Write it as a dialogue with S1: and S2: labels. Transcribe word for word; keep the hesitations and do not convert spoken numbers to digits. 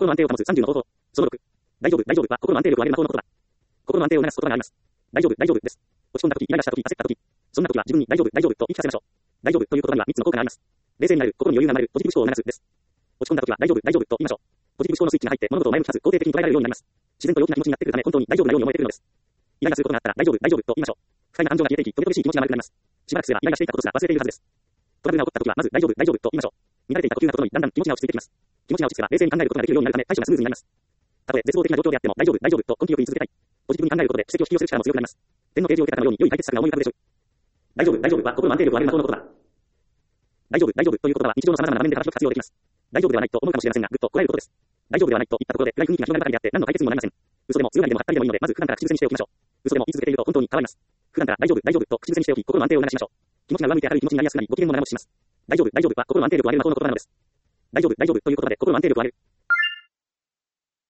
S1: 心の安定を保つさんじゅうの方法。そのろく。大丈夫、大丈夫は心の安定力を上げる魔法の言葉。心の安定を促す言葉があります。大丈夫、大丈夫です。落ち込んだ時、イライラした時、焦った時、そんな時は自分に大丈夫、大丈夫と言い聞かせましょう。大丈夫という言葉にはみっつの効果があります。冷静になる、心に余裕が生まれる、ポジティブ思考を促すです。落ち込んだ時は大丈夫、大丈夫と言いましょう。ポジティブ思考のスイッチが入って物事を前向きかつ肯定的に捉えられるようになります。自然と陽気な気持ちになってくるため本当に大丈夫なように思えてくるのです。イライラすることがあったら大丈夫、大丈夫と言いましょう。不快な感情が消えていき、とてもしい気持ちが丸くなります。しばらくすればイライラしていたことすら忘れているはずです。トラブルが起こった時はまず大丈夫、大丈夫と言いましょう。乱れていた呼吸が整い、だんだん気持ちが落ち着いてきます。気持ちが落ち着けば冷静に考えることができるようになるため対処がスムーズになります。たとえ絶望的な状況であっても大丈夫、大丈夫と根気よく言い続けたい。ポジティブに考えることで奇跡を引き寄せる力も強くなります。天の啓示を受けたかのように良い解決策が思い浮かぶでしょう。大丈夫、大丈夫は心の安定力を上げる魔法の言葉。大丈夫、大丈夫という言葉は日常の様々な場面で幅広く活用できます。大丈夫ではないと思うかもしれませんが、ぐっとこらえることです。大丈夫ではないと言ったところで暗い雰囲気が広がるばかりであって何の解決にもなりません。嘘でも強がりでもはったりでもいいので、まず普段から口癖にしておきましょう。嘘でも言い続けていると本当に変わります。普段から大丈夫、大丈夫と口癖にしておき、心の安定を促しましょう。気持ちが上向いて明るい気持ちになりやすくなり、ご機嫌も長持ちします。大丈夫、大丈夫は心の安定力を上げる魔法の言葉なのです。大丈夫、大丈夫という言葉で心の安定力を上げる。